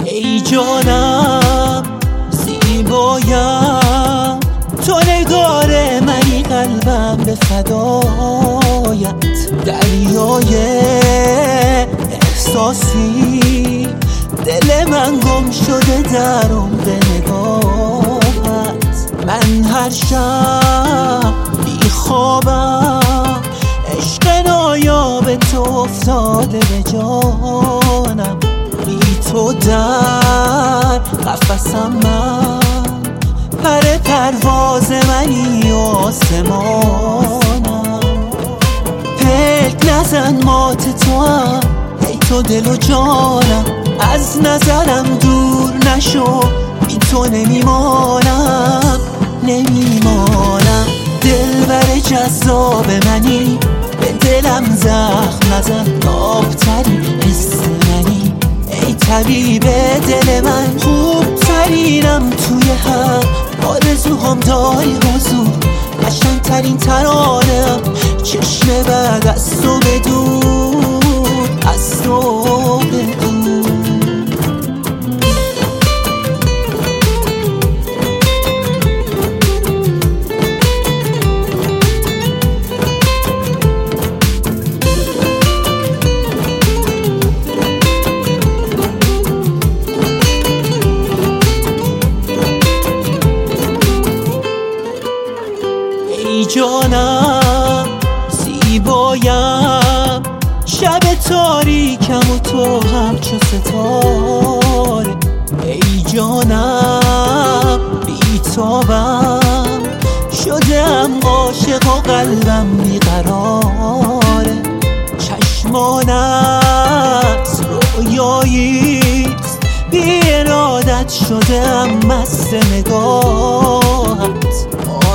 ای جانم زیبایم، تو نگار منی، قلبم به فدایت. دریای احساسی، دل من گم شده در عمق نگاهت. من هر شب بی خوابم، عشق نایاب تو افتاده به جانم. بی تو در قفسم من، پر پرواز منی و آسمانم. پلک نزن مات تو هم، ای تو دل و جانم. از نظرم دور نشو، بی تو نمیمانم. دلبر جذاب منی، به دلم زخم نزن، آبترین حس منی. ای طبیب دل من، خوب ترینم توی هم. آرزوهام داری حضور، قشنگترین ترانم. چشم بعد از تو بدور، از تو بدور. ای جانم زیبایم، شب تاریکم و تو همچو ستاره. ای جانم بیتابم، شدم عاشق و قلبم بیقراره. چشمانت رویاییست، بی ارادت شدم مست نگاهت.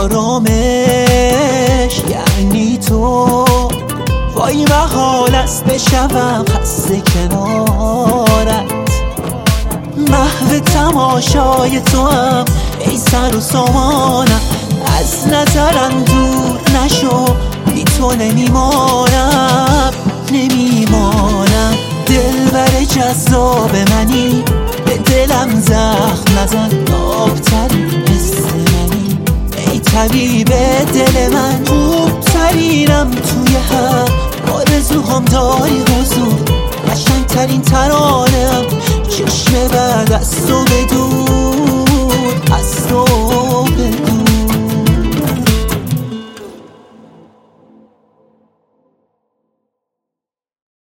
آرامش یعنی تو، وای محال است بشوم خسته کنارت. محو تماشای تو هم، ای سر و سامانم. از نظرم دور نشو، بی تو نمیمانم. دلبر جذاب منی، به دلم زخم نزن، آبترین حس منی. ای طبیب دل من، خوب ترینم توی هم. آرزوهام داری حضور، قشنگترین ترانه.